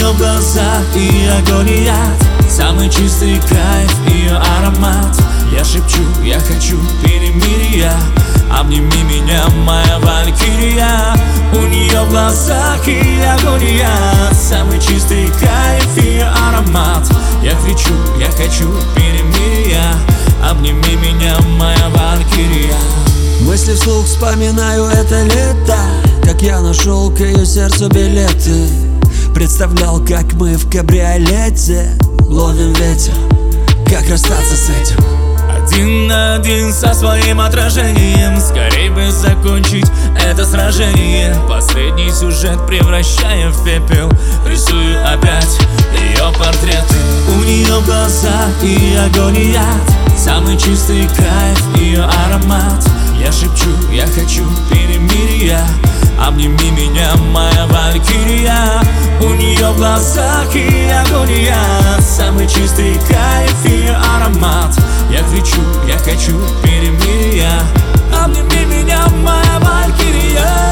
нее в глазах и огонь и яд, самый чистый кайф, ее аромат. Я шепчу, я хочу перемирия, обними меня, моя валькирия. У нее в глазах и огонь и яд, самый чистый кайф, ее аромат. Я кричу, я хочу перемирия, обними меня, моя валькирия. Мысли вслух вспоминаю это лето, как я нашел к ее сердцу билеты. Представлял, как мы в кабриолете ловим ветер, как расстаться с этим. Один на один со своим отражением, скорей бы закончить это сражение. Последний сюжет превращая в пепел, рисую опять ее портреты. У нее в глазах и огонь и яд, самый чистый кайф, ее аромат. Я шепчу, я хочу перемирия, обними меня, моя валькирия. У нее в глазах и огонь и яд, самый чистый кайф, ее аромат. Я кричу, я хочу перемирия, обними меня, моя валькирия.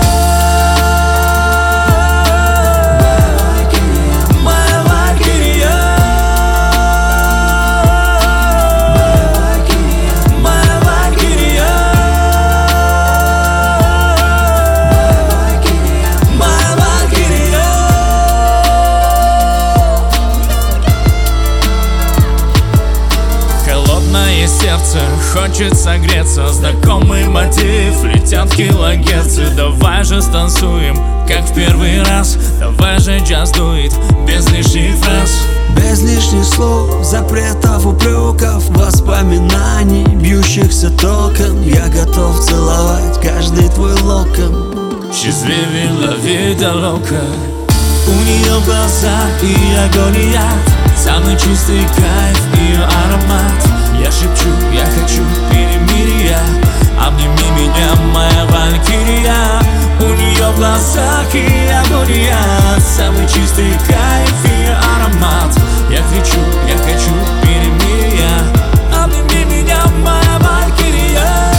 Сердце хочет согреться, знакомый мотив, летят килогерцы. Давай же станцуем, как в первый раз, давай же джаз дует, без лишних фраз. Без лишних слов, запретов, упреков, воспоминаний, бьющихся током. Я готов целовать каждый твой локон. Счастливее la vida loca. У нее в глазах и огонь и яд, самый чистый кайф, ее аромат. Я шепчу, я хочу перемирия, обними меня, моя валькирия. У нее в глазах и огонь и яд, самый чистый кайф, ее аромат. Я кричу, я хочу перемирия, обними меня, моя валькирия.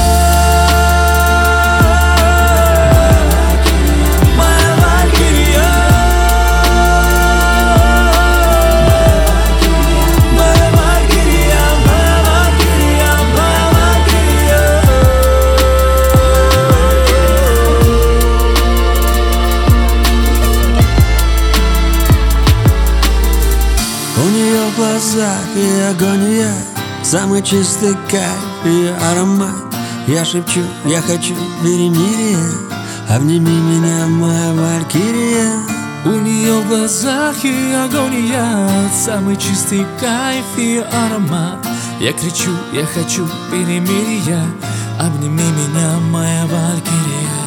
У нее в глазах и огонь и яд, самый чистый кайф, ее аромат. Я шепчу, я хочу перемирия, обними меня, моя валькирия. У нее в глазах и огонь и яд, самый чистый кайф, ее аромат. Я кричу, я хочу перемирия, обними меня, моя валькирия.